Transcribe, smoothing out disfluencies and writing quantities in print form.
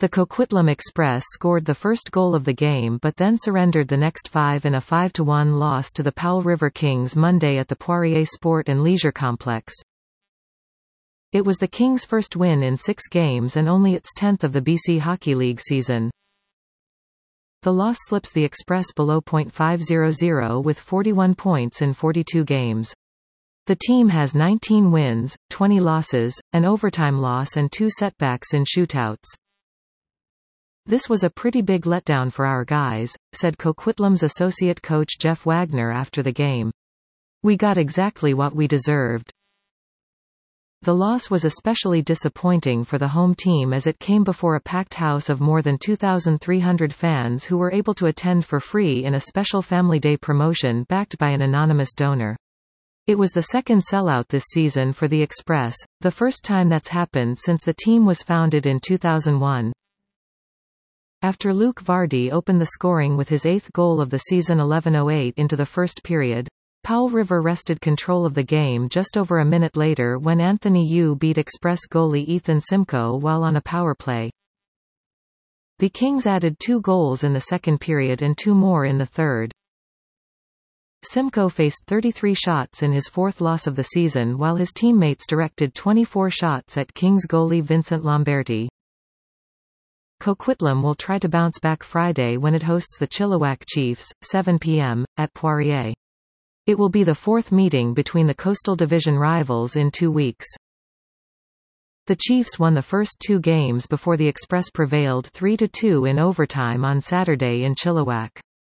The Coquitlam Express scored the first goal of the game but then surrendered the next 5 in a 5-1 loss to the Powell River Kings Monday at the Poirier Sport and Leisure Complex. It was the Kings' first win in 6 games and only its 10th of the BC Hockey League season. The loss slips the Express below .500 with 41 points in 42 games. The team has 19 wins, 20 losses, an overtime loss and 2 setbacks in shootouts. "This was a pretty big letdown for our guys," said Coquitlam's associate coach Jeff Wagner after the game. "We got exactly what we deserved." The loss was especially disappointing for the home team as it came before a packed house of more than 2,300 fans who were able to attend for free in a special Family Day promotion backed by an anonymous donor. It was the second sellout this season for the Express, the first time that's happened since the team was founded in 2001. After Luke Vardy opened the scoring with his 8th goal of the season 11:08 into the first period, Powell River wrested control of the game just over a minute later when Anthony Yu beat Express goalie Ethan Simcoe while on a power play. The Kings added 2 goals in the second period and 2 more in the third. Simcoe faced 33 shots in his 4th loss of the season while his teammates directed 24 shots at Kings goalie Vincent Lamberti. Coquitlam will try to bounce back Friday when it hosts the Chilliwack Chiefs, 7 p.m., at Poirier. It will be the 4th meeting between the Coastal Division rivals in 2 weeks. The Chiefs won the first 2 games before the Express prevailed 3-2 in overtime on Saturday in Chilliwack.